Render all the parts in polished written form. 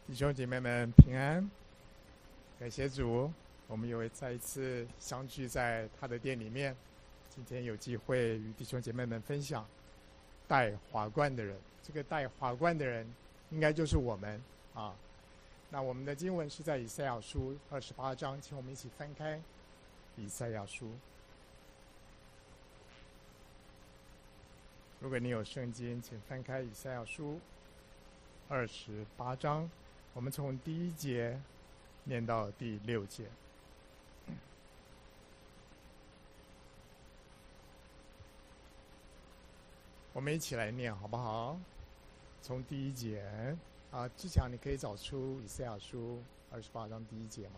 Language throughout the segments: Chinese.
弟兄姐妹们平安，感谢主，我们又再一次相聚在他的殿里面。今天有机会与弟兄姐妹们分享戴华冠的人，这个戴华冠的人应该就是我们啊。那我们的经文是在以赛亚书28章，请我们一起翻开以赛亚书。如果你有圣经，请翻开以赛亚书28章，我们从第1节念到第6节。我们一起来念好不好？从第1节志强，你可以找出以赛亚书28章第1节吗？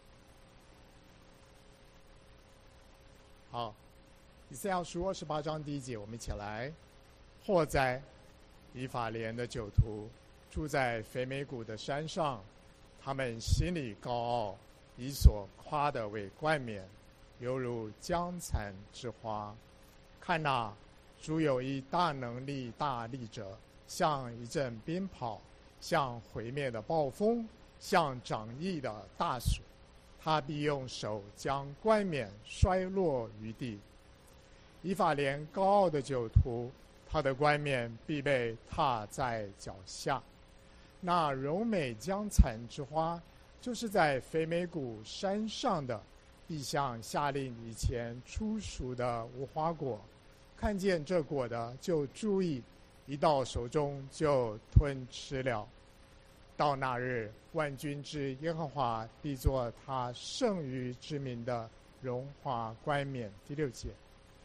好，以赛亚书28章第1节，我们一起来。祸哉，以法莲的酒徒住在肥美谷的山上，他们心里高傲，以所夸的为冠冕，犹如将残之花。看哪，主有一大能力大力者，像一阵鞭炮，像毁灭的暴风，像长翼的大鼠。他必用手将冠冕摔落于地。以法莲高傲的酒徒，他的冠冕必被踏在脚下。那柔美将残之花，就是在肥美谷山上的，必像夏令以前初熟的无花果，看见这果的就注意，一到手中就吞吃了。到那日，万军之耶和华必作他圣于之名的荣华冠冕。第6节，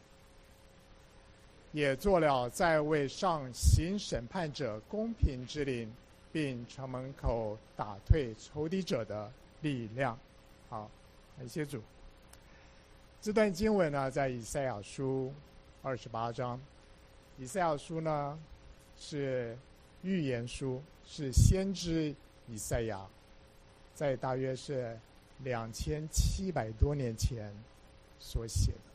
也做了在位上行审判者公平之灵，并城门口打退仇敌者的力量。好，感谢主。这段经文呢，在以赛亚书28章。以赛亚书呢，是预言书，是先知以赛亚，在大约是2700多年前所写的。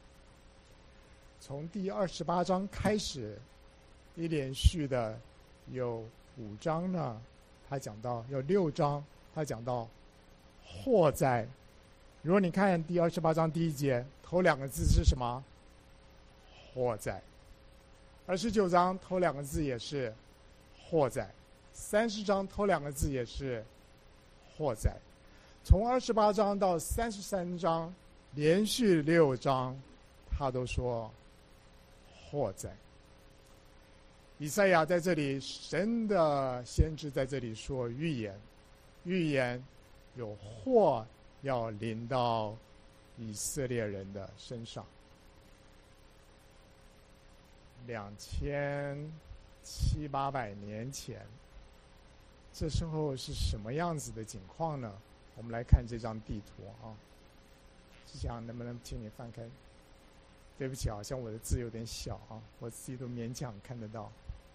从第28章开始，一连续的有5章呢，他讲到有6章，他讲到祸哉。如果你看第28章第1节，头2个字是什么？祸哉。29章头2个字也是祸哉。30章头2个字也是祸哉。从28章到33章，连续6章，他都说祸哉。以赛亚在这里，神的先知在这里说预言，预言有祸要临到以色列人的身上。2700-2800年前，这时候是什么样子的景况呢？我们来看这张地图啊。志强，能不能请你翻开？对不起，好像我的字有点小啊，我自己都勉强看得到。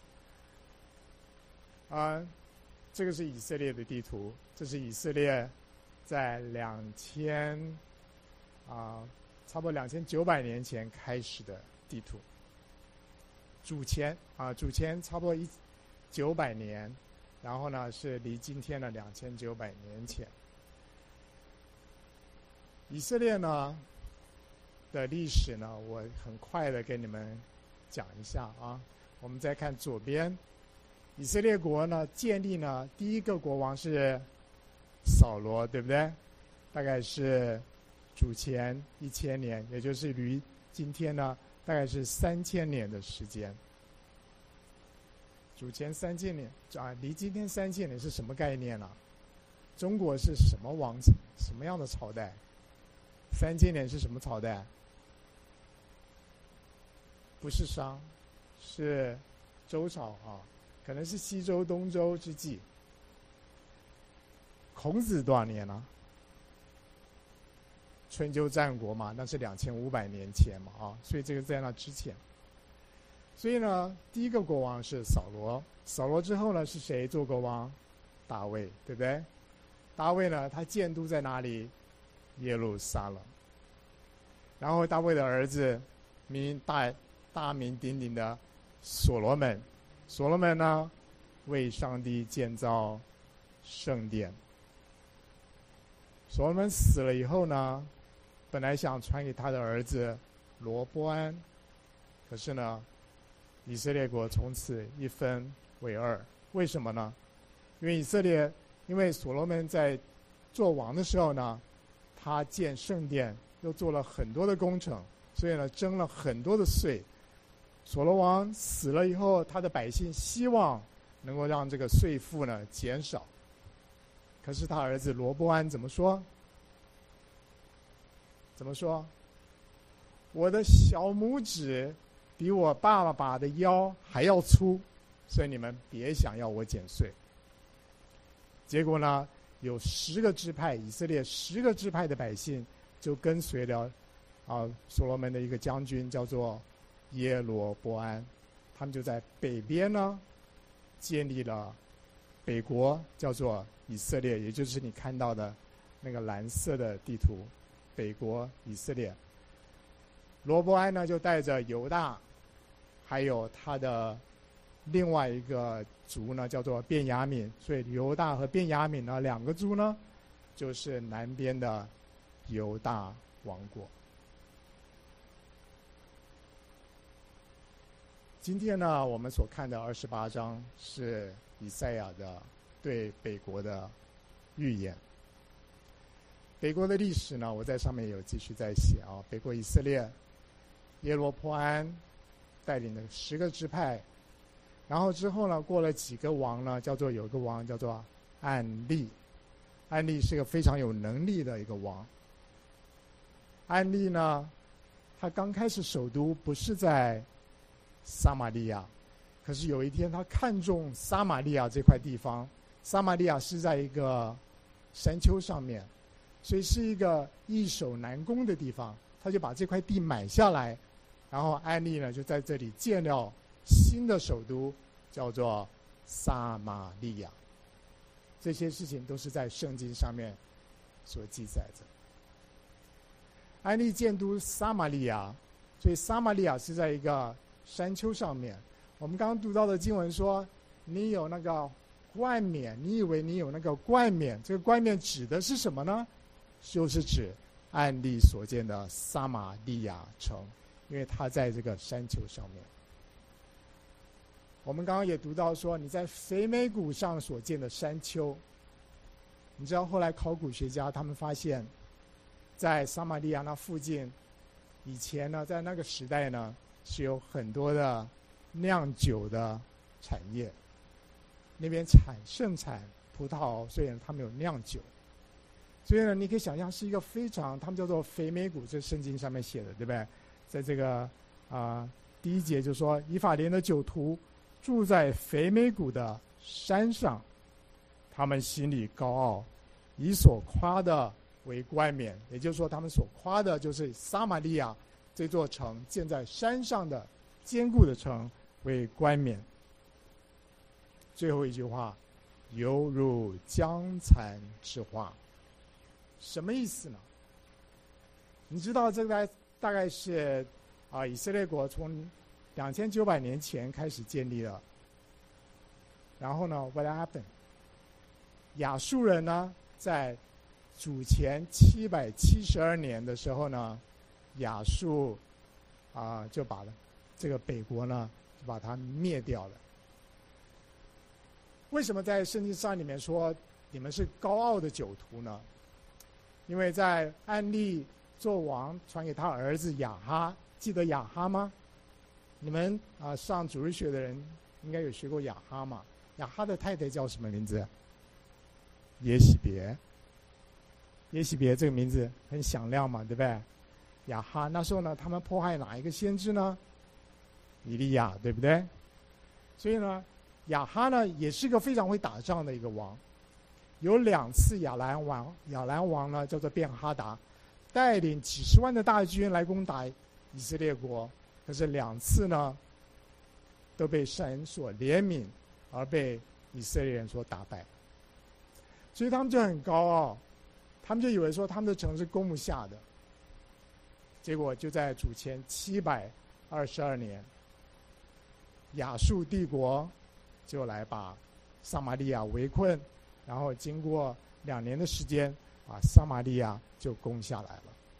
这个是以色列的地图，这是以色列在差不多2900年前开始的地图。主前差不多900年，然后呢是离今天的2900年前。以色列呢的历史呢，我很快的跟你们讲一下啊。我们再看左边，以色列国呢建立呢，第一个国王是扫罗，对不对？大概是主前1000年，也就是离今天呢大概是3000年的时间。主前3000年离今天3000年是什么概念呢？中国是什么王朝，什么样的朝代？3000年是什么朝代？不是商，是周朝啊，可能是西周东周之际。孔子多少年呢？春秋战国嘛，那是2500年前嘛啊，所以这个在那之前。所以呢，第一个国王是扫罗，扫罗之后呢是谁做国王？大卫，对不对？大卫呢，他建都在哪里？耶路撒冷。然后大卫的儿子大名鼎鼎的所罗门，所罗门呢为上帝建造圣殿。所罗门死了以后呢，本来想传给他的儿子罗波安，可是呢，以色列国从此一分为二。为什么呢？因为所罗门在做王的时候呢，他建圣殿又做了很多的工程，所以呢征了很多的税。所罗王死了以后，他的百姓希望能够让这个税负呢减少，可是他儿子罗波安怎么说？我的小拇指比我爸爸的腰还要粗，所以你们别想要我减税。结果呢，有10个支派，以色列10个支派的百姓就跟随了所罗门的一个将军，叫做耶罗波安。他们就在北边呢建立了北国，叫做以色列，也就是你看到的那个蓝色的地图，北国以色列。罗波安呢就带着犹大还有他的另外一个族呢叫做便雅悯，所以犹大和便雅悯呢2个族呢就是南边的犹大王国。今天呢我们所看的28章是以赛亚的对北国的预言。北国的历史呢，我在上面有继续在写北国以色列，耶罗波安带领的10个支派，然后之后呢，过了几个王呢，有个王叫做暗利。暗利是个非常有能力的一个王。暗利呢，他刚开始首都不是在撒玛利亚，可是有一天他看中撒玛利亚这块地方，撒玛利亚是在一个山丘上面，所以是一个易守难攻的地方，他就把这块地买下来，然后暗利呢就在这里建了新的首都，叫做撒玛利亚。这些事情都是在圣经上面所记载着。暗利建都撒玛利亚，所以撒玛利亚是在一个山丘上面。我们刚刚读到的经文说，你有那个冠冕，你以为你有那个冠冕，这个冠冕指的是什么呢？就是指暗利所建的撒玛利亚城，因为它在这个山丘上面。我们刚刚也读到说，你在肥美谷上所建的山丘，你知道后来考古学家他们发现，在撒玛利亚那附近，以前呢，在那个时代呢，是有很多的酿酒的产业，那边盛产葡萄，所以他们有酿酒。所以呢，你可以想象是一个非常，他们叫做肥美谷，这圣经上面写的，对不对？在这个第1节就说，以法莲的酒徒住在肥美谷的山上，他们心里高傲，以所夸的为冠冕。也就是说，他们所夸的就是撒玛利亚这座城，建在山上的坚固的城为冠冕。最后一句话，犹如将残之花。什么意思呢？你知道这个大概是以色列国从2900年前开始建立了。然后呢 ，What happened？ 亚述人呢，在主前772年的时候呢，亚述就把这个北国呢就把它灭掉了。为什么在圣经上里面说你们是高傲的酒徒呢？因为在暗利做王传给他儿子亚哈，记得亚哈吗？你们上主日学的人应该有学过亚哈嘛？亚哈的太太叫什么名字？耶洗别。耶洗别这个名字很响亮嘛，对不对？亚哈那时候呢，他们迫害哪一个先知呢？以利亚，对不对？所以呢，亚哈呢也是个非常会打仗的一个王。有2次亚兰王呢叫做便哈达，带领几10万的大军来攻打以色列国，可是2次呢都被神所怜悯，而被以色列人所打败。所以他们就很高傲，他们就以为说他们的城是攻不下的。结果就在主前722年，亚述帝国就来把撒玛利亚围困， 然后经过2年的时间，撒玛利亚就攻下来了。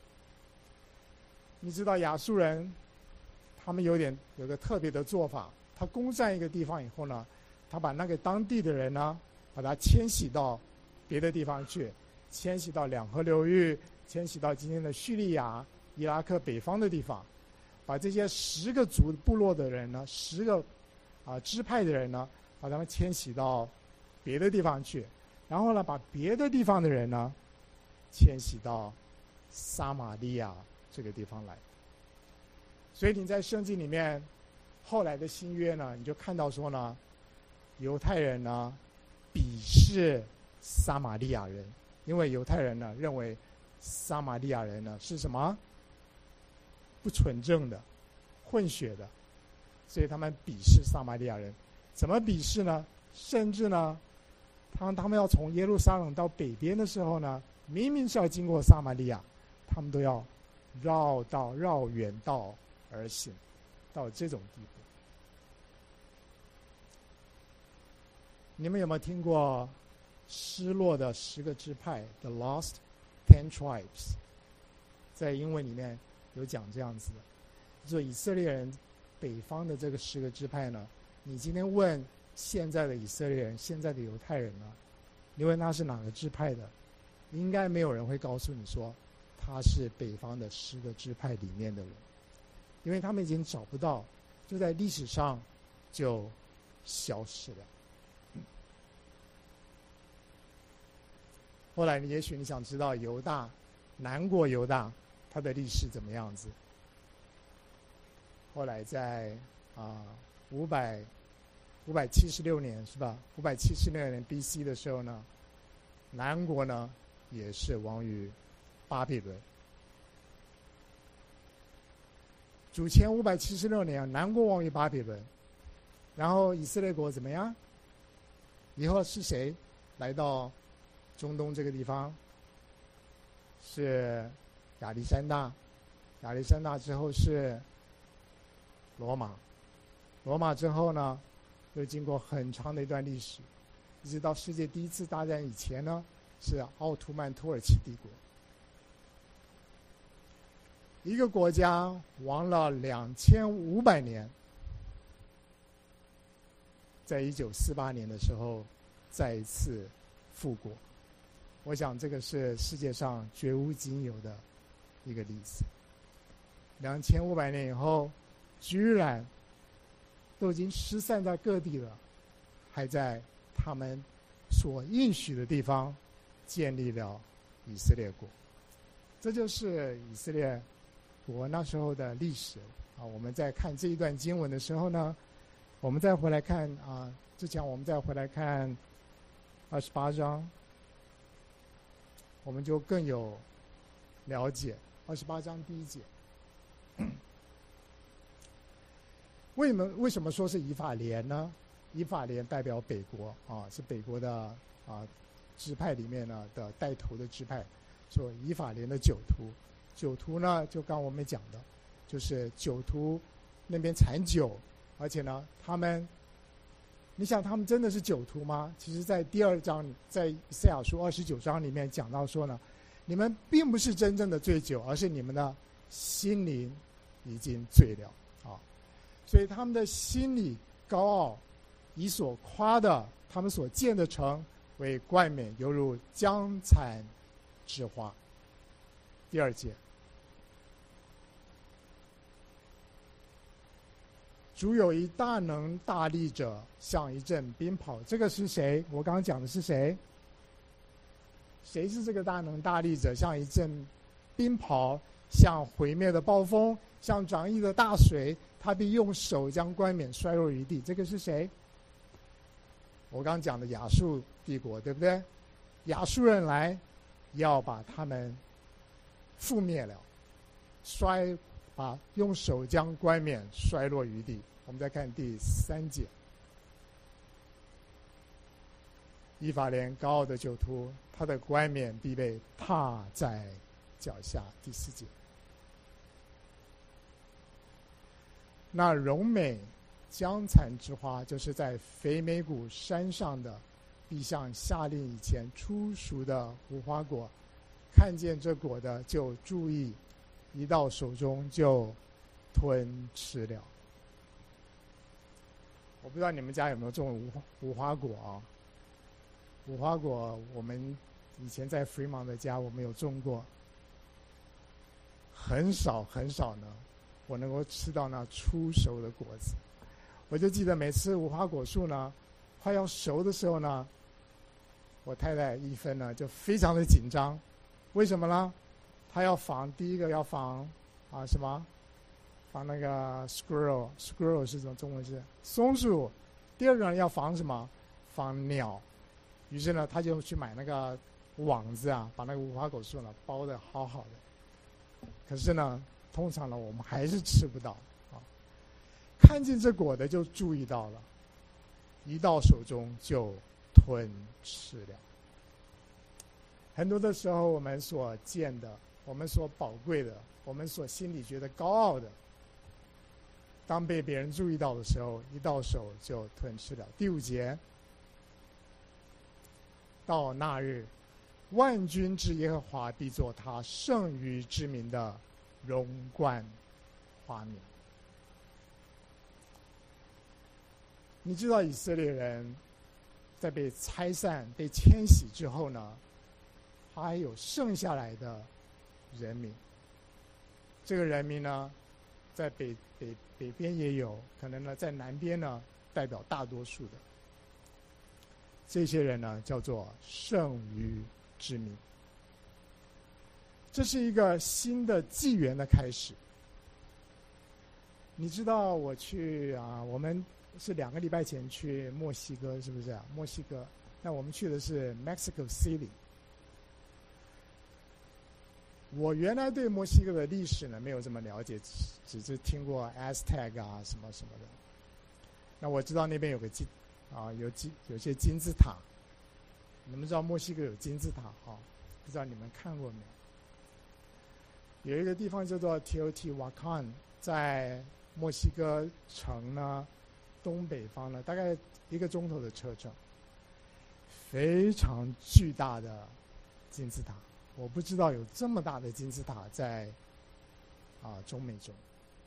你知道亚述人他们有个特别的做法，他攻占一个地方以后呢，他把那个当地的人呢，把他迁徙到别的地方去，迁徙到两河流域，迁徙到今天的叙利亚、伊拉克北方的地方，把这些10个部落的人呢，10个支派的人呢，把他们迁徙到别的地方去，然后呢，把别的地方的人呢，迁徙到撒玛利亚这个地方来。所以你在圣经里面后来的新约呢，你就看到说呢，犹太人呢鄙视撒玛利亚人，因为犹太人呢认为撒玛利亚人呢是什么？不纯正的、混血的，所以他们鄙视撒玛利亚人。怎么鄙视呢？甚至呢，他们要从耶路撒冷到北边的时候呢，明明是要经过撒玛利亚，他们都要绕远道而行，到这种地步。你们有没有听过失落的10个支派 The Lost 10 Tribes？ 在英文里面有讲这样子的，就以色列人北方的这个10个支派呢，你今天问现在的以色列人、现在的犹太人呢，你问他是哪个支派的，应该没有人会告诉你说他是北方的10个支派里面的人，因为他们已经找不到，就在历史上就消失了。后来也许你想知道犹大，南国犹大它的历史怎么样子。后来在576年是吧？576年 BC 的时候呢，南国呢也是亡于巴比伦。主前576年，南国亡于巴比伦，然后以色列国怎么样？以后是谁来到中东这个地方？是亚历山大，亚历山大之后是罗马，罗马之后呢，又经过很长的一段历史，一直到世界第1次大战以前呢，是奥图曼土耳其帝国。一个国家亡了2500年，在1948年的时候再一次复国。我想这个是世界上绝无仅有的一个例子。2500年以后，居然都已经失散在各地了，还在他们所应许的地方建立了以色列国。这就是以色列国那时候的历史我们在看这一段经文的时候呢，我们再回来看之前我们再回来看28章，我们就更有了解。28章第1节，为什么说是以法莲呢？以法莲代表北国是北国的支派里面呢的带头的支派，说以法莲的酒徒。酒徒呢，就刚我们讲的，就是酒徒那边产酒，而且呢，你想他们真的是酒徒吗？其实在第2章，在以赛亚书29章里面讲到说呢，你们并不是真正的醉酒，而是你们的心灵已经醉了所以他们的心里高傲，以所夸的他们所建的城为冠冕，犹如江产之花。第2节，主有一大能大力者，像一阵冰雹。这个是谁？我刚刚讲的是谁？谁是这个大能大力者？像一阵冰雹，像毁灭的暴风，像涨溢的大水，他必用手将冠冕摔落于地。这个是谁？我刚刚讲的亚述帝国，对不对？亚述人来要把他们覆灭了，用手将冠冕摔落于地。我们再看第3节，以法莲高傲的酒徒，他的冠冕必被踏在脚下。第4节，那荣美江产之花，就是在肥美谷山上的， 必向下令以前出熟的无花果，看见这果的就注意，一到手中就吞吃了。我不知道你们家有没有种无花果啊？无花果我们以前在 Fremont 的家我们有种过，很少很少呢，我能够吃到那初熟的果子。我就记得每次无花果树呢快要熟的时候呢，我太太一芬呢就非常的紧张。为什么呢？她要防，第一个要防什么？防那个 squirrel 是什么？中文是松鼠。第二个呢要防什么？防鸟。于是呢，他就去买那个网子啊，把那个无花果树呢包得好好的。可是呢，通常呢我们还是吃不到啊。看见这果的就注意到了，一到手中就吞吃了。很多的时候，我们所见的，我们所宝贵的，我们所心里觉得高傲的，当被别人注意到的时候，一到手就吞吃了。第5节，到那日，万军之耶和华必作他圣于之名的荣冠华冕。你知道以色列人在被拆散、被迁徙之后呢，他还有剩下来的人民。这个人民呢，在北边也有，可能呢在南边呢代表大多数的。这些人呢叫做圣于之民。这是一个新的纪元的开始。你知道我去我们是2个礼拜前去墨西哥，是不是啊？墨西哥，那我们去的是 Mexico City。我原来对墨西哥的历史呢没有这么了解，只是听过 Aztec 什么什么的。那我知道那边有个有些金字塔。你们知道墨西哥有金字塔不知道你们看过没有？有一个地方叫做 Teotihuacan， 在墨西哥城呢东北方呢，大概1个钟头的车程，非常巨大的金字塔。我不知道有这么大的金字塔在中美洲。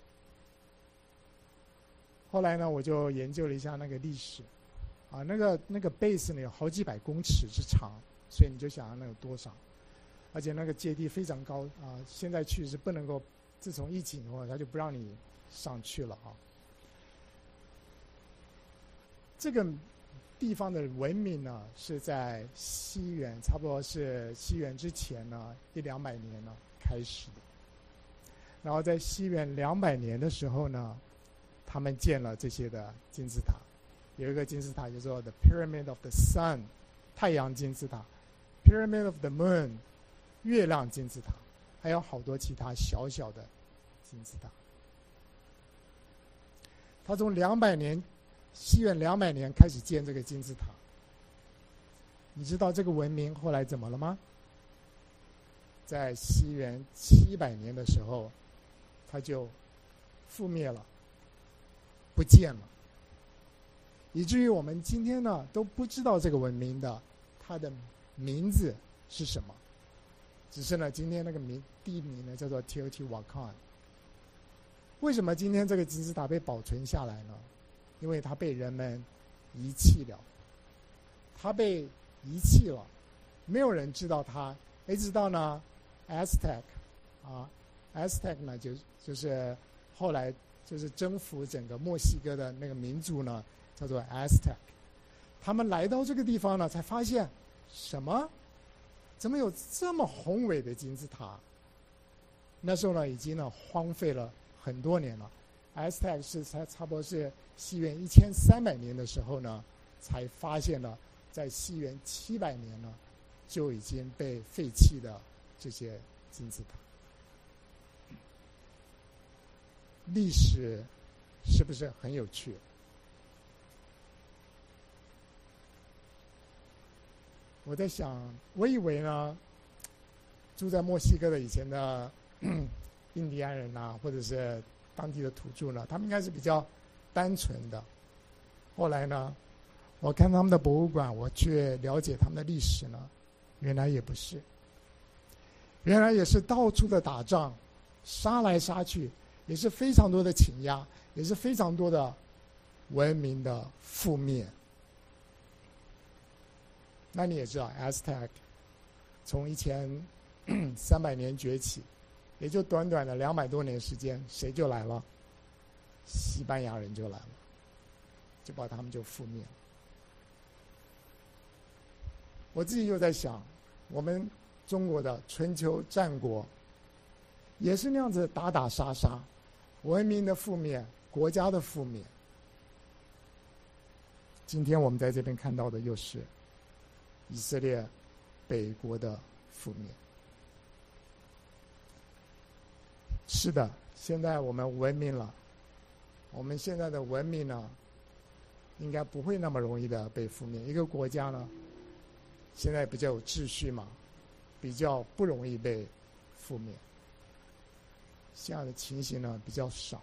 后来呢，我就研究了一下那个历史，那个 base 呢有好几百公尺之长，所以你就想那有多少，而且那个阶梯非常高现在去是不能够，自从疫情以后，他就不让你上去了这个地方的文明呢，是在西元，差不多是西元之前呢100-200年呢开始的。然后在西元200年的时候呢，他们建了这些的金字塔。有一个金字塔叫做 The Pyramid of the Sun， 太阳金字塔 ，Pyramid of the Moon， 月亮金字塔，还有好多其他小小的金字塔。他从西元200年开始建这个金字塔。你知道这个文明后来怎么了吗？在西元700年的时候，它就覆灭了，不见了，以至于我们今天呢都不知道这个文明的它的名字是什么，只是呢今天那个地名呢叫做 Teotihuacan。为什么今天这个金字塔被保存下来呢？因为它被人们遗弃了，它被遗弃了，没有人知道它，一直到呢 Aztec Aztec 呢就是后来就是征服整个墨西哥的那个民族呢，叫做 Aztec。他们来到这个地方呢，才发现怎么有这么宏伟的金字塔？那时候呢，已经呢荒废了很多年了。Aztec 是差不多是西元1300年的时候呢，才发现了在西元700年呢就已经被废弃的这些金字塔。历史是不是很有趣？我在想，我以为呢，住在墨西哥的以前的印第安人或者是当地的土著呢，他们应该是比较单纯的。后来呢， 我看他们的博物馆，我去了解他们的历史呢，原来也不是，原来也是到处的打仗，杀来杀去，也是非常多的倾轧，也是非常多的文明的覆灭。那你也知道 ，Aztec 从1300年崛起，也就短短的200多年时间，谁就来了？西班牙人就来了，就把他们就覆灭了。我自己就在想，我们中国的春秋战国也是那样子打打杀杀，文明的覆灭，国家的覆灭。今天我们在这边看到的又是以色列北国的覆灭。是的，现在我们文明了，我们现在的文明呢，应该不会那么容易的被覆灭。一个国家呢，现在比较有秩序嘛，比较不容易被覆灭。这样的情形呢比较少。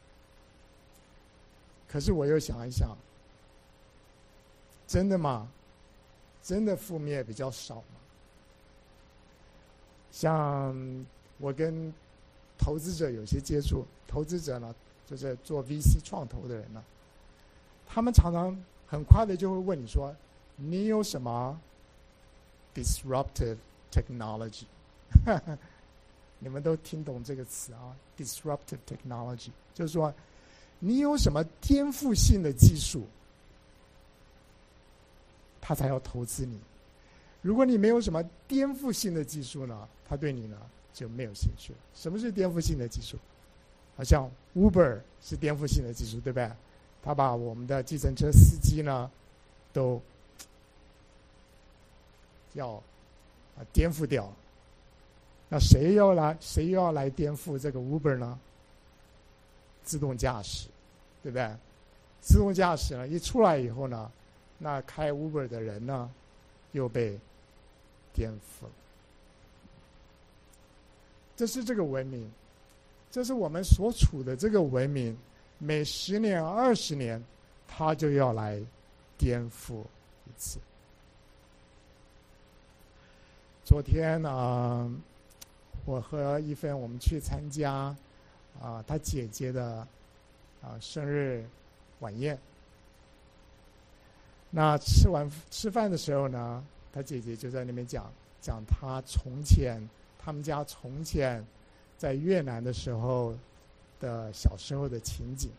可是我又想一想，真的吗？真的覆灭比较少吗？像我跟投资者有些接触，投资者呢就是做 VC 创投的人呢，他们常常很快的就会问你说，你有什么 disruptive technology？ 你们都听懂这个词啊 ，disruptive technology 就是说你有什么颠覆性的技术，他才要投资你。如果你没有什么颠覆性的技术呢，他对你呢就没有兴趣了。什么是颠覆性的技术？好像 Uber 是颠覆性的技术，对不对？他把我们的计程车司机呢都要颠覆掉。那谁又要来颠覆这个 Uber 呢？自动驾驶，对不对？自动驾驶呢一出来以后呢，那开 Uber 的人呢又被颠覆了。这是这个文明，这是我们所处的这个文明，每10年、20年，它就要来颠覆一次。昨天我和一芬我们去参加他姐姐的生日晚宴。那吃饭的时候呢，他姐姐就在那边讲他们家从前在越南的时候的小时候的情景。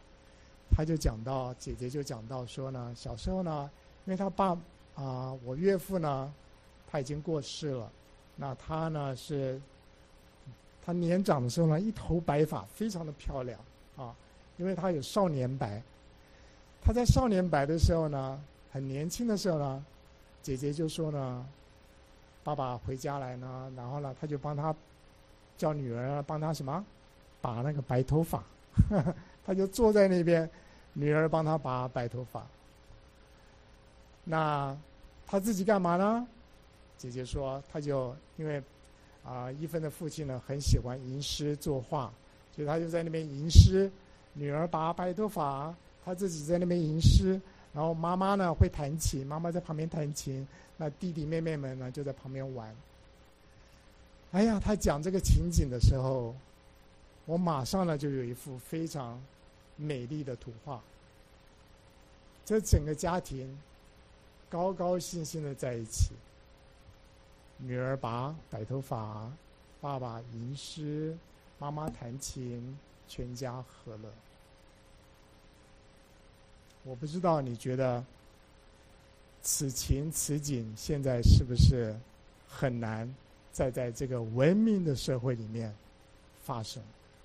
姐姐就讲到说呢，小时候呢，因为我岳父呢他已经过世了，那他呢他年长的时候呢一头白发，非常的漂亮因为他有少年白。他在少年白的时候呢，很年轻的时候呢，姐姐就说呢，爸爸回家来呢，然后呢他就叫女儿帮他什么拔那个白头发他就坐在那边，女儿帮他拔白头发。那他自己干嘛呢？姐姐说他就因为一芬的父亲呢很喜欢吟诗作画，所以他就在那边吟诗，女儿拔白头发，他自己在那边吟诗，然后妈妈呢会弹琴，妈妈在旁边弹琴，那弟弟妹妹们呢就在旁边玩。哎呀，他讲这个情景的时候，我马上呢就有一幅非常美丽的图画。这整个家庭高高兴兴的在一起，女儿拔白头发，爸爸吟诗，妈妈弹琴，全家和乐。我不知道你觉得此情此景现在是不是很难再在这个文明的社会里面发生？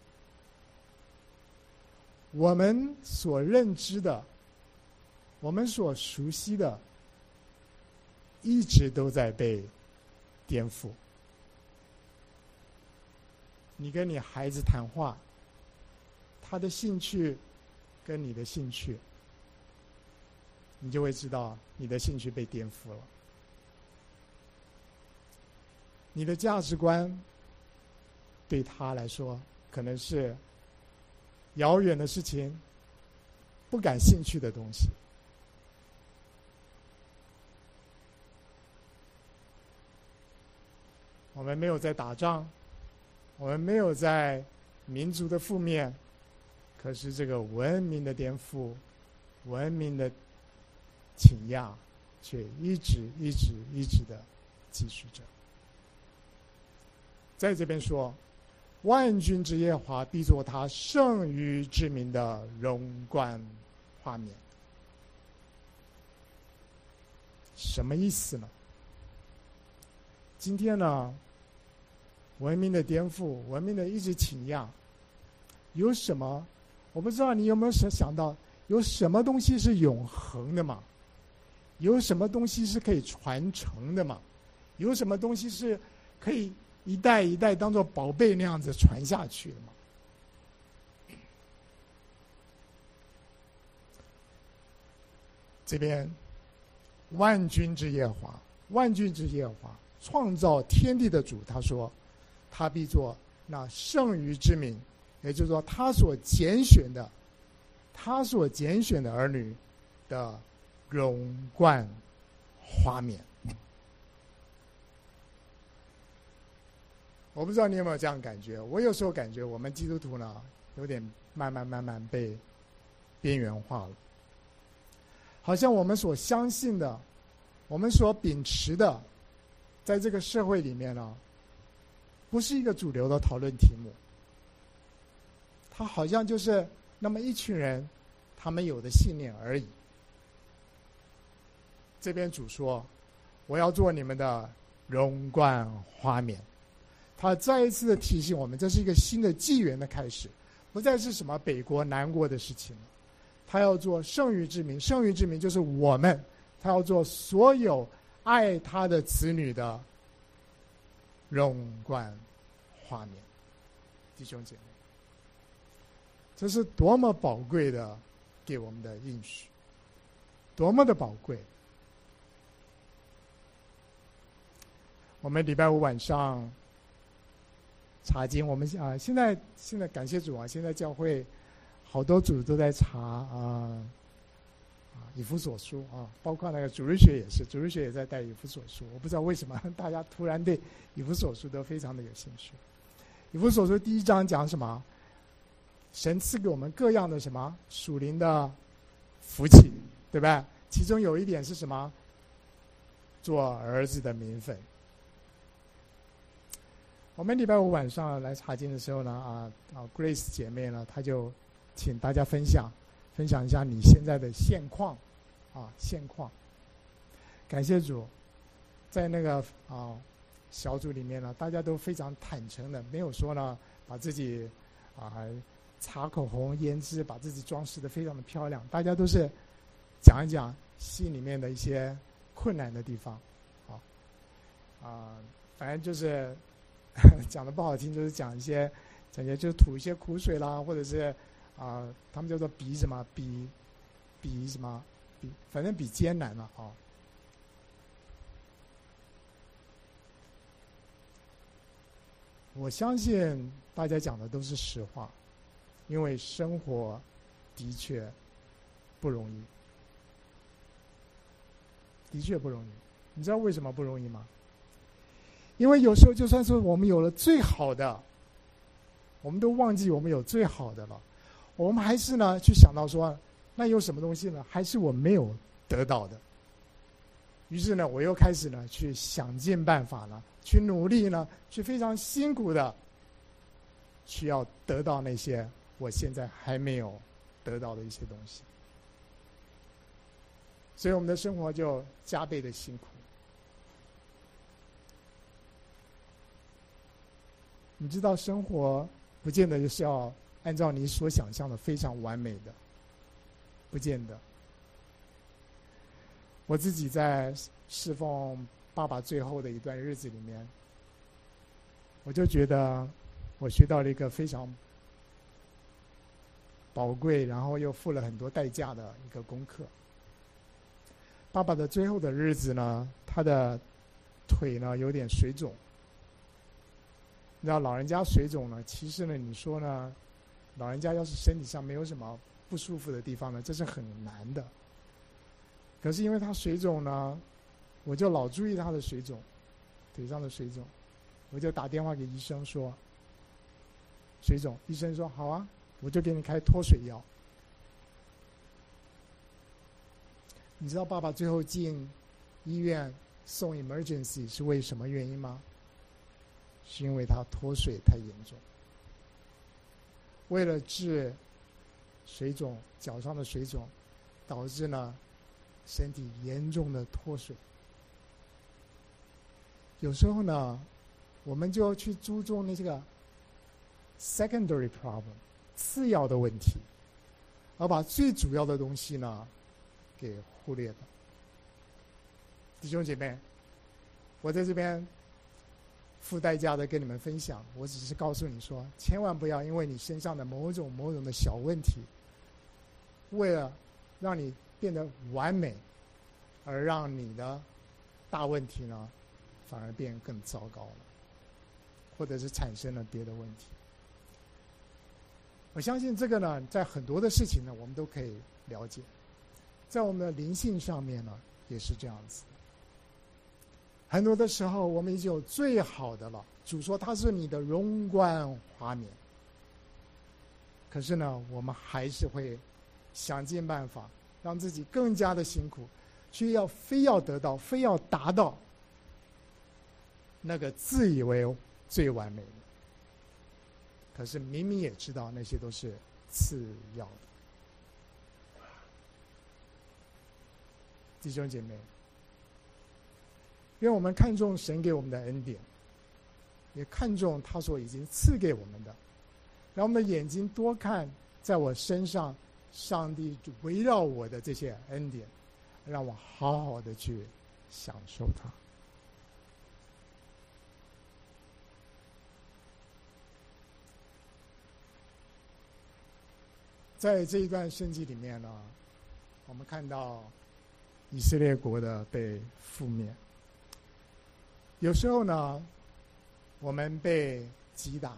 我们所认知的，我们所熟悉的，一直都在被颠覆。你跟你孩子谈话，他的兴趣跟你的兴趣，你就会知道你的兴趣被颠覆了。你的价值观对他来说可能是遥远的事情，不感兴趣的东西。 我们没有在打仗，我们没有在民族的覆灭，可是这个文明的颠覆，文明的倾轧，却一直的继续着。在这边说，万军之耶和华必作他圣于之名的荣冠冠冕。什么意思呢？今天呢，文明的颠覆，文明的一直倾轧，有什么？我不知道你有没有想到，有什么东西是永恒的嘛？有什么东西是可以传承的嘛？有什么东西是可以一代一代当作宝贝那样子传下去的嘛？这边万军之耶和华，万军之耶和华，创造天地的主，他说，他必作那圣于之名，也就是说，他所拣选的儿女的荣冠华冕。我不知道你有没有这样感觉？我有时候感觉我们基督徒呢，有点慢慢被边缘化了，好像我们所相信的，我们所秉持的，在这个社会里面呢，不是一个主流的讨论题目。它好像就是那么一群人，他们有的信念而已。这边主说，我要做你们的荣冠华冕。他再一次的提醒我们，这是一个新的纪元的开始，不再是什么北国南国的事情了。他要做圣于之名，圣于之名就是我们，他要做所有爱他的子女的荣冠华冕。弟兄姐妹，这是多么宝贵的给我们的应许，多么的宝贵。我们礼拜五晚上查经，我们现在感谢主啊！现在教会好多组都在查以弗所书啊，包括那个主日学也是，主日学也在带以弗所书。我不知道为什么大家突然对以弗所书都非常的有兴趣。以弗所书第一章讲什么？神赐给我们各样的什么属灵的福气，对吧？其中有一点是什么？做儿子的名分。我们礼拜五晚上来查经的时候呢，Grace 姐妹呢，她就请大家分享一下你现在的现况，现况。感谢主，在那个小组里面呢，大家都非常坦诚的，没有说呢把自己擦口红、胭脂，把自己装饰的非常的漂亮。大家都是讲一讲心里面的一些困难的地方，反正就是讲的不好听，就是讲一些就是吐一些苦水啦，或者是他们叫做比什么，反正比艰难了啊。我相信大家讲的都是实话，因为生活的确不容易，的确不容易。你知道为什么不容易吗？因为有时候就算是我们有了最好的，我们都忘记我们有最好的了，我们还是呢去想到说，那有什么东西呢？还是我没有得到的。于是呢，我又开始呢去想尽办法呢，去努力呢，去非常辛苦的，去要得到那些我现在还没有得到的一些东西。所以我们的生活就加倍的辛苦。你知道，生活不见得就是要按照你所想象的非常完美的，不见得。我自己在侍奉爸爸最后的一段日子里面，我就觉得我学到了一个非常宝贵，然后又付了很多代价的一个功课。爸爸的最后的日子呢，他的腿呢有点水肿。你知道老人家水肿呢，其实呢，你说呢，老人家要是身体上没有什么不舒服的地方呢，这是很难的。可是因为他水肿呢，我就老注意他的水肿，腿上的水肿。 我就打电话给医生说水肿，医生说好啊，我就给你开脱水药。你知道爸爸最后进医院送 emergency 是为什么原因吗？是因为他脱水太严重。为了治水肿，脚上的水肿，导致呢身体严重的脱水。有时候呢，我们就要去注重那个 secondary problem 次要的问题，而把最主要的东西呢给忽略了。弟兄姐妹，我在这边付代价的跟你们分享，我只是告诉你说，千万不要因为你身上的某种的小问题，为了让你变得完美，而让你的大问题呢反而变更糟糕了，或者是产生了别的问题。我相信这个呢，在很多的事情呢，我们都可以了解，在我们的灵性上面呢，也是这样子。很多的时候，我们已经有最好的了，主说他是你的容冠华冕，可是呢，我们还是会想尽办法让自己更加的辛苦，非要得到，非要达到那个自以为最完美的，可是明明也知道那些都是次要的。弟兄姐妹，因为我们看重神给我们的恩典，也看重他所已经赐给我们的，让我们的眼睛多看在我身上上帝围绕我的这些恩典，让我好好的去享受它。在这一段圣经里面呢，我们看到以色列国的被覆灭。有时候呢，我们被击打，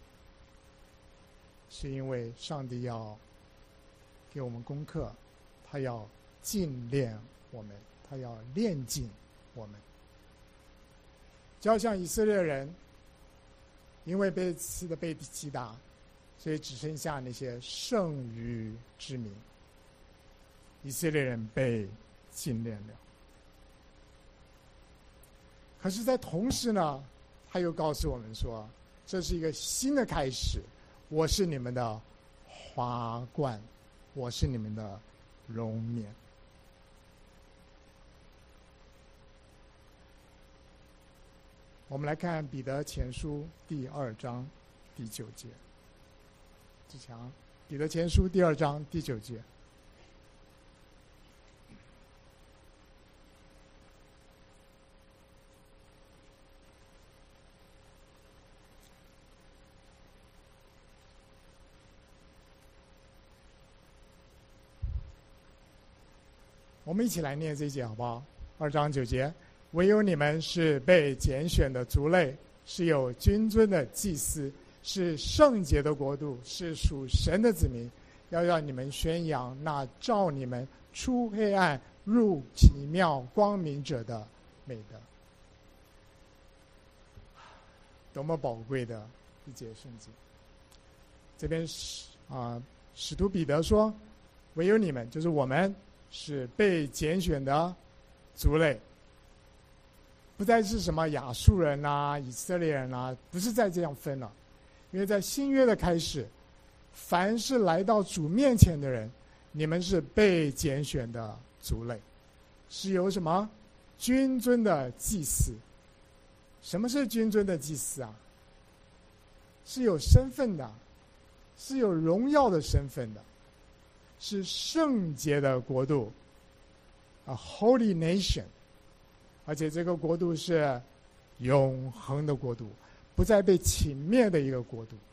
是因为上帝要给我们功课，他要训练我们，他要炼净我们。就好像以色列人，因为被击打，所以只剩下那些剩余之民。以色列人被训练了。可是在同时呢，他又告诉我们说，这是一个新的开始，我是你们的华冠，我是你们的荣冕。我们来看彼得前书第2章第9节。志强，彼得前书第2章第9节。我们一起来念这一节好不好？2章9节，唯有你们是被拣选的族类，是有君尊的祭司，是圣洁的国度，是属神的子民，要让你们宣扬那照你们出黑暗入奇妙光明者的美德。多么宝贵的一节圣经！这边使徒彼得说，唯有你们，就是我们，是被拣选的族类，不再是什么亚述人啊、以色列人啊，不是再这样分了。因为在新约的开始，凡是来到主面前的人，你们是被拣选的族类，是有什么君尊的祭司。什么是君尊的祭司啊？是有身份的，是有荣耀的身份的，是圣洁的国度，a holy nation， 而且这个国度是永恒的国度，不再被侵灭的一个国度。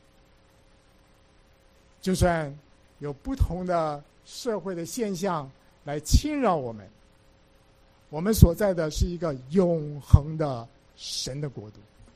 就算有不同的社会的现象来侵扰我们，我们所在的是一个永恒的神的国度。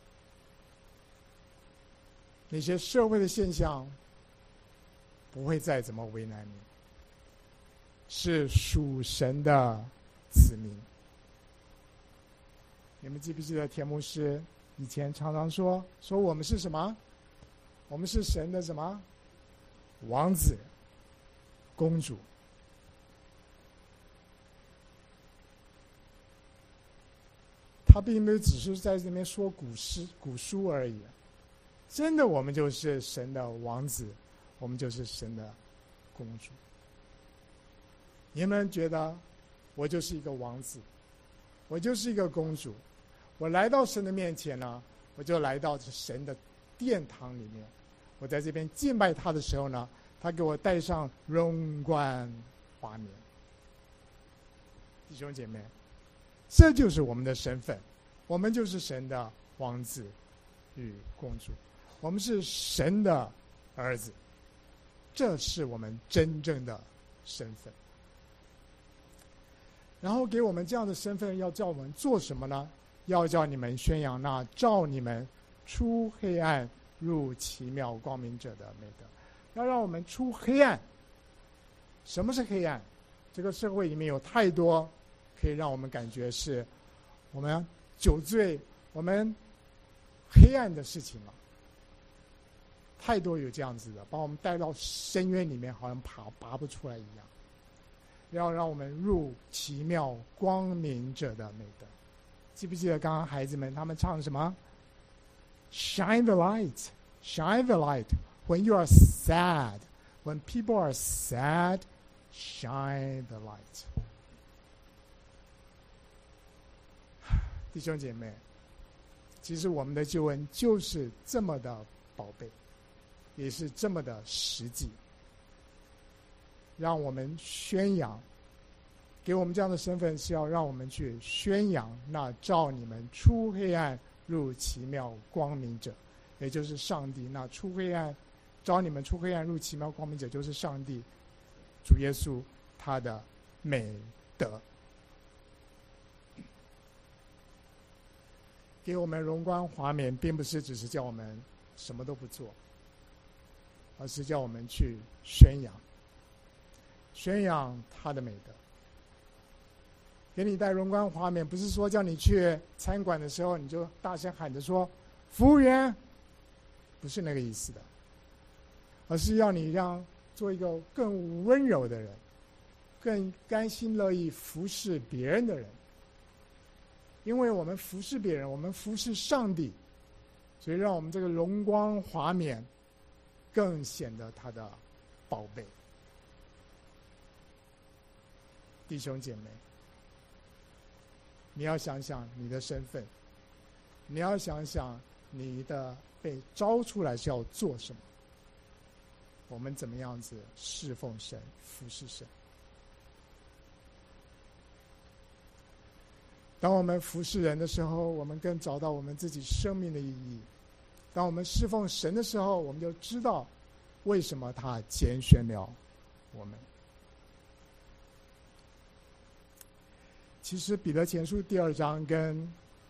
那些社会的现象不会再怎么为难你，是属神的子民。你们记不记得田牧师以前常常说我们是什么？我们是神的什么？王子、公主。他并没有只是在这边说古书而已，真的我们就是神的王子，我们就是神的公主。你们觉得我就是一个王子，我就是一个公主，我来到神的面前呢，我就来到神的殿堂里面，我在这边敬拜他的时候呢，他给我戴上荣冠华冕。弟兄姐妹，这就是我们的身份，我们就是神的王子与公主，我们是神的儿子，这是我们真正的身份。然后给我们这样的身份，要叫我们做什么呢？要叫你们宣扬那照你们出黑暗入奇妙光明者的美德。要让我们出黑暗。什么是黑暗？这个社会里面有太多可以让我们感觉是我们酒醉、我们黑暗的事情了。太多有这样子的，把我们带到深渊里面，好像拔不出来一样。要让我们入奇妙光明者的美德。记不记得刚刚孩子们他们唱什么 ？Shine the light, shine the light. When you are sad, when people are sad, shine the light. 弟兄姐妹，其实我们的救恩就是这么的宝贝，也是这么的实际。让我们宣扬，给我们这样的身份，是要让我们去宣扬那照你们出黑暗入奇妙光明者，也就是上帝。那出黑暗，照你们出黑暗入奇妙光明者，就是上帝主耶稣他的美德。给我们荣光华冕，并不是只是叫我们什么都不做，而是叫我们去宣扬他的美德。给你带荣光华冕，不是说叫你去餐馆的时候你就大声喊着说服务员，不是那个意思的，而是要你做一个更温柔的人，更甘心乐意服侍别人的人。因为我们服侍别人，我们服侍上帝，所以让我们这个荣光华冕更显得他的宝贝。弟兄姐妹，你要想想你的身份，你要想想你的被招出来是要做什么，我们怎么样子侍奉神、服侍神。当我们服侍人的时候，我们更找到我们自己生命的意义。当我们侍奉神的时候，我们就知道为什么他拣选了我们。其实彼得前书第2章跟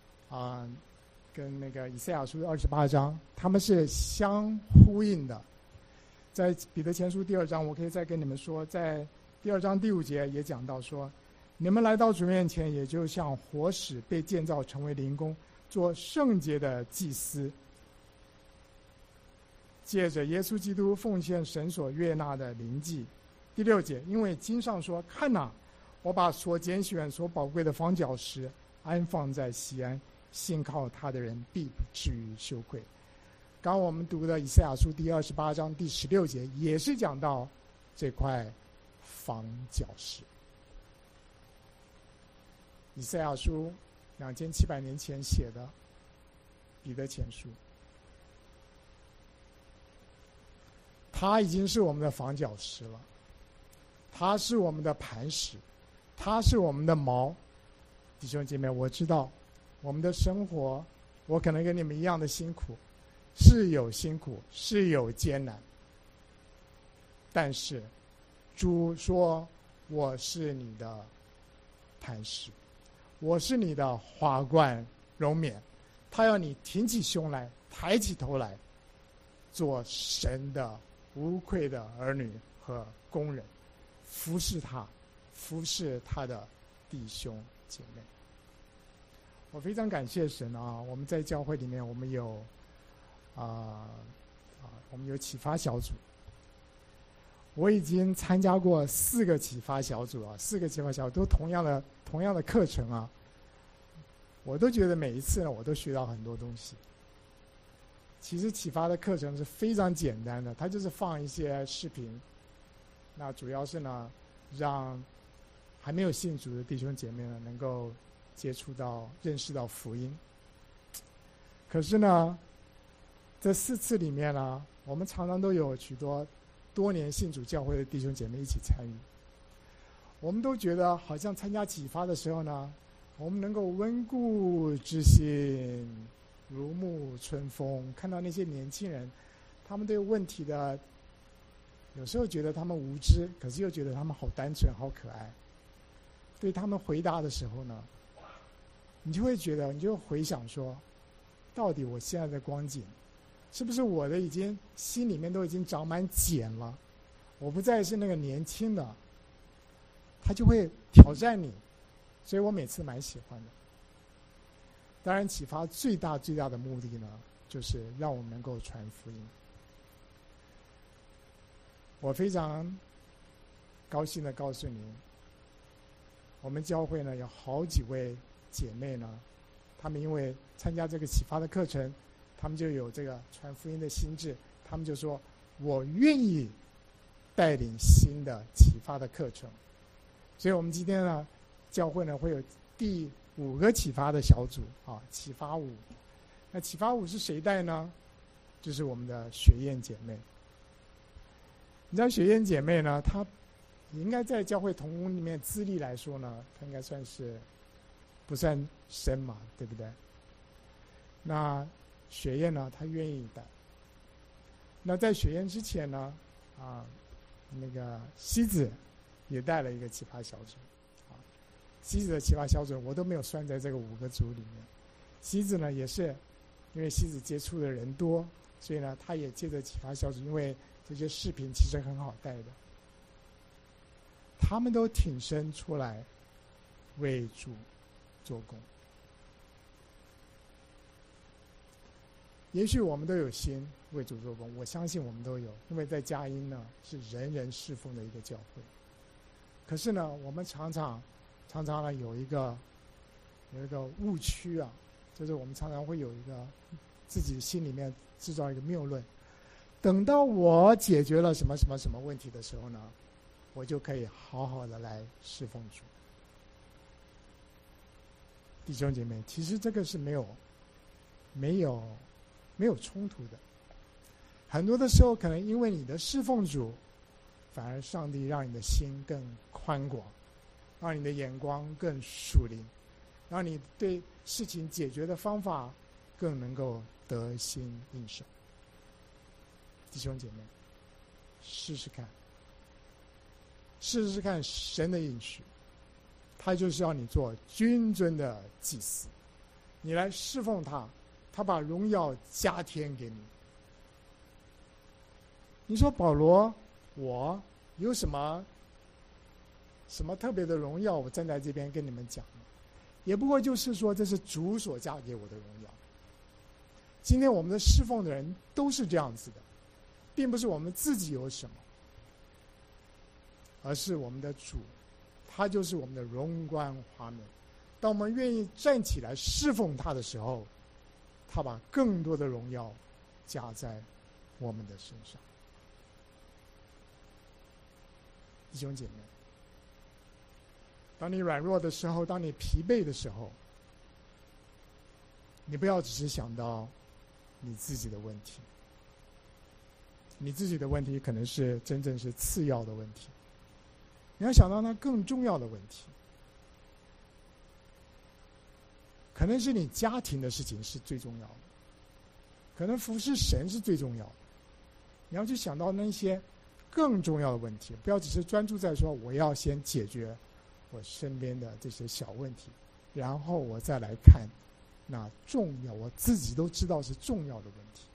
那个以赛亚书28章，他们是相呼应的。在彼得前书第2章，我可以再跟你们说，在第2章第5节也讲到说，你们来到主面前，也就像活石被建造成为灵宫，做圣洁的祭司，借着耶稣基督奉献神所悦纳的灵祭。第6节，因为经上说，看哪，我把所拣选所宝贵的房角石安放在锡安，信靠他的人必不至于羞愧。刚我们读的以赛亚书第28章第16节也是讲到这块房角石。以赛亚书2700年前写的彼得前书，它已经是我们的房角石了，它是我们的磐石，它是我们的锚。弟兄姐妹，我知道我们的生活，我可能跟你们一样的辛苦，是有辛苦，是有艰难，但是主说我是你的磐石，我是你的华冠荣冕。他要你挺起胸来，抬起头来，做神的无愧的儿女和工人，服侍他，服侍他的弟兄姐妹。 我非常感谢神啊！我们在教会里面，我们有我们有启发小组。我已经参加过4个启发小组啊，4个启发小组都同样的课程啊。我都觉得每一次呢，我都学到很多东西。其实启发的课程是非常简单的，它就是放一些视频，那主要是呢，让还没有信主的弟兄姐妹呢，能够接触到、认识到福音。可是呢，这4次里面呢，我们常常都有许多年信主教会的弟兄姐妹一起参与。我们都觉得好像参加启发的时候呢，我们能够温故知新，如沐春风。看到那些年轻人，他们对问题的，有时候觉得他们无知，可是又觉得他们好单纯、好可爱。对他们回答的时候呢，你就会觉得，你就回想说，到底我现在的光景，是不是我的心里面都已经长满茧了？我不再是那个年轻的，他就会挑战你，所以我每次蛮喜欢的。当然，启发最大的目的呢，就是让我们能够传福音。我非常高兴的告诉您，我们教会呢有好几位姐妹呢，她们因为参加这个启发的课程，她们就有这个传福音的心志，她们就说我愿意带领新的启发的课程。所以我们今天呢，教会呢会有第5个启发的小组啊，启发5。那启发5是谁带呢？就是我们的雪燕姐妹。你知道雪燕姐妹呢，她应该在教会同工里面资历来说呢，她应该不算深嘛，对不对？那雪燕呢，她愿意带。那在雪燕之前呢，那个西子也带了一个启发小组。西子的启发小组我都没有算在这个5个组里面。西子呢，也是因为西子接触的人多，所以呢，他也借着启发小组，因为这些视频其实很好带的，他们都挺身出来为主做工。也许我们都有心为主做工，我相信我们都有，因为在佳音呢是人人侍奉的一个教会。可是呢，我们常常呢有一个误区啊，就是我们常常会有一个自己心里面制造一个谬论，等到我解决了什么问题的时候呢，我就可以好好的来侍奉主。弟兄姐妹，其实这个是没有冲突的。很多的时候，可能因为你的侍奉主，反而上帝让你的心更宽广，让你的眼光更属灵，让你对事情解决的方法更能够得心应手。弟兄姐妹，试试看神的应许，他就是要你做君尊的祭司，你来侍奉他，他把荣耀加添给你。你说保罗，我有什么特别的荣耀？我站在这边跟你们讲，也不过就是说，这是主所加给我的荣耀。今天我们的侍奉的人都是这样子的，并不是我们自己有什么，而是我们的主，他就是我们的荣冠华冕。当我们愿意站起来侍奉他的时候，他把更多的荣耀加在我们的身上。弟兄姐妹，当你软弱的时候，当你疲惫的时候，你不要只是想到你自己的问题，你自己的问题可能是真正是次要的问题，你要想到那更重要的问题，可能是你家庭的事情是最重要的，可能服侍神是最重要的，你要去想到那些更重要的问题，不要只是专注在说我要先解决我身边的这些小问题，然后我再来看那重要，我自己都知道是重要的问题。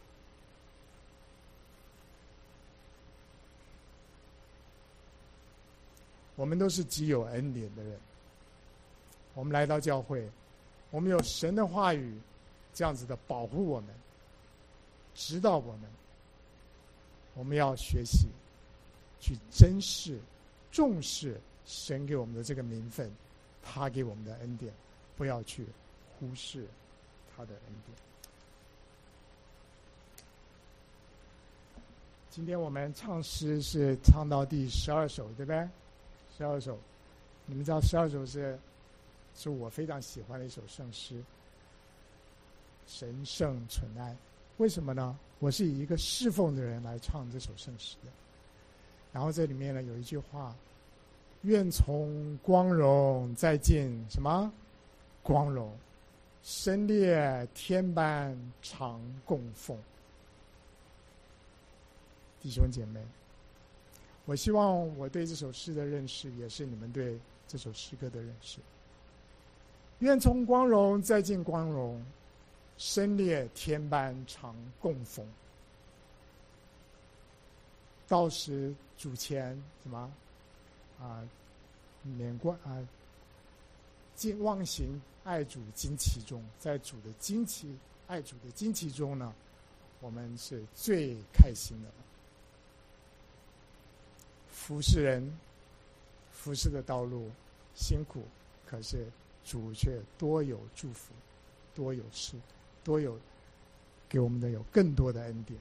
我们都是极有恩典的人，我们来到教会， 我们有神的话语这样子的保护我们，指导我们。我们要学习去珍视、重视神给我们的这个名分，他给我们的恩典，不要去忽视他的恩典。今天我们唱诗是唱到第12首，对不对？12首，你们知道12首是我非常喜欢的一首圣诗，神圣纯爱。为什么呢？我是以一个侍奉的人来唱这首圣诗的。然后这里面呢有一句话：愿从光荣再进什么光荣，身列天般常供奉。弟兄姐妹，我希望我对这首诗的认识也是你们对这首诗歌的认识。愿从光荣再进光荣，身列天般常供奉。到时主前什么免冠忘形爱主旌旗中，在主的旌旗爱主的旌旗中呢，我们是最开心的。服侍人，服侍的道路辛苦，可是主却多有祝福，多有给我们的有更多的恩典。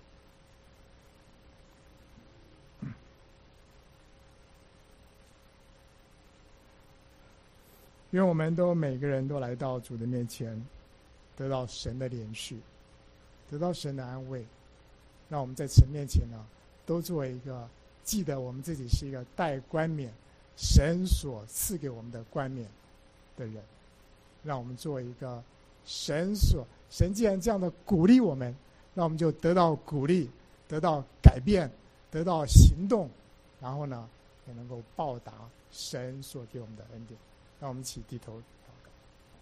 愿我们每个人都来到主的面前，得到神的连续，得到神的安慰。让我们在神面前呢，都作为一个记得我们自己是一个带冠冕，神所赐给我们的冠冕的人。让我们做一个神既然这样的鼓励我们，让我们就得到鼓励，得到改变，得到行动，然后呢也能够报答神所给我们的恩典。让我们一起低头祷告。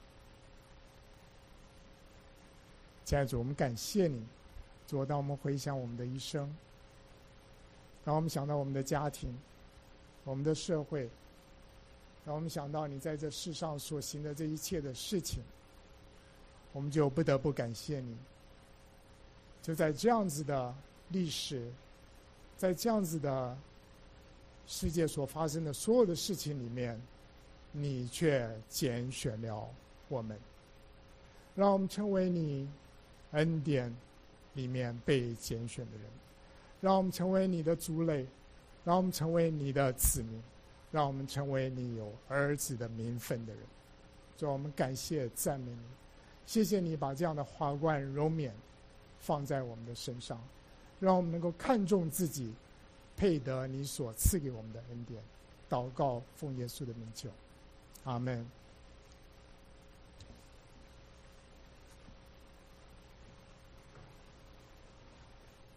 亲爱的主，我们感谢你，主，当我们回想我们的一生，当我们想到我们的家庭，我们的社会，当我们想到你在这世上所行的这一切的事情，我们就不得不感谢你。就在这样子的历史，在这样子的世界所发生的所有的事情里面，你却拣选了我们，让我们成为你恩典里面被拣选的人，让我们成为你的族类，让我们成为你的子民，让我们成为你有儿子的名分的人。主，我们感谢赞美你，谢谢你把这样的华冠荣冕放在我们的身上，让我们能够看重自己，配得你所赐给我们的恩典。祷告奉耶稣的名求，阿们。